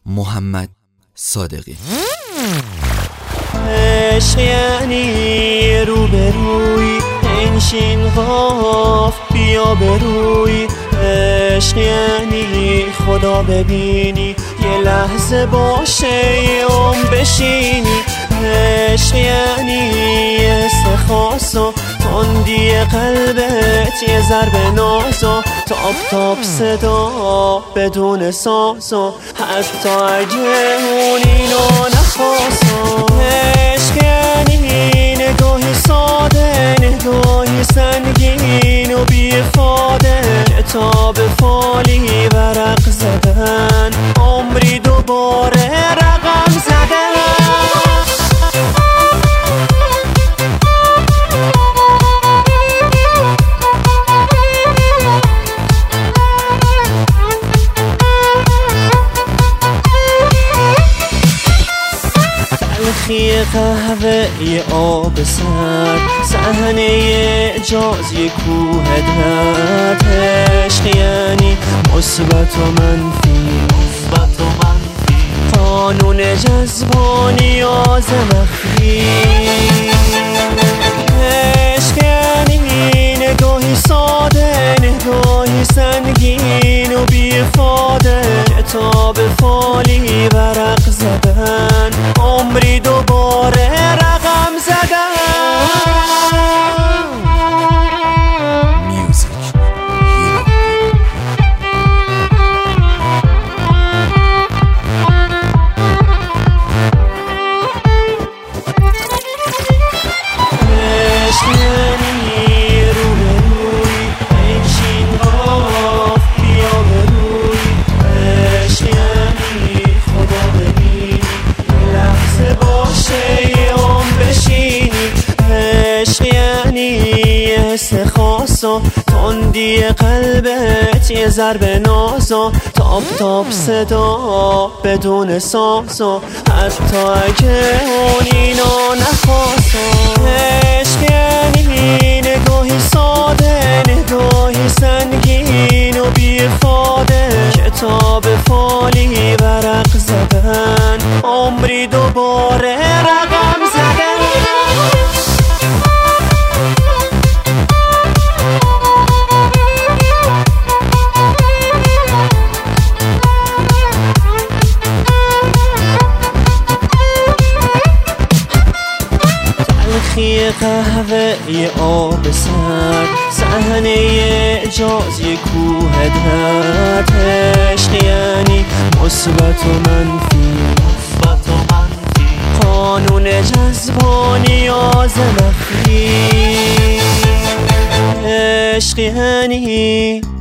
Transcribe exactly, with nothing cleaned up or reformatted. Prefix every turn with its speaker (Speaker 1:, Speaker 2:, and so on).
Speaker 1: محمد صادقی.
Speaker 2: عشق یعنی روبروی انشین قاف بیا بروی. عشق یعنی خدا ببینی یه لحظه باشه یه عمر بشینی. عشق یعنی استخاص و تندی قلبت یه ضربه ناز و تاپ تاپ صدا بدون ساز و حتی اگه اون اینو نخواست. عشق یعنی نگاهی ساده نگاهی سنگین و بیفاده کتاب فالی ورق زدن عمری دوباره رقم زدن. تلخی قهوه یه آب سرد صحنه اعجاز یه کوه درد. عشق یعنی مثبت و منفی قانون جذب و نیاز مخفی. عشق یعنی نگاهی ساده نگاهی سنگین و بیفاده کتاب فالی ورق زدن عمری دوباره رقم زدن. استخاص و تندی قلبت یه ضربه ناز و تاپ تاپ صدا بدون ساز و حتی اگه اون اینو نخواست. عشق یعنی نگاهی ساده نگاهی سنگین و بیفاده کتاب فالی ورق زدن عمری دوباره رقم زدن. تلخی قهوه یه آب سرد صحنه اعجاز یه کوه درد. عشق یعنی مثبت و منفی قانون جذب و نیاز مخفی. عشق یعنی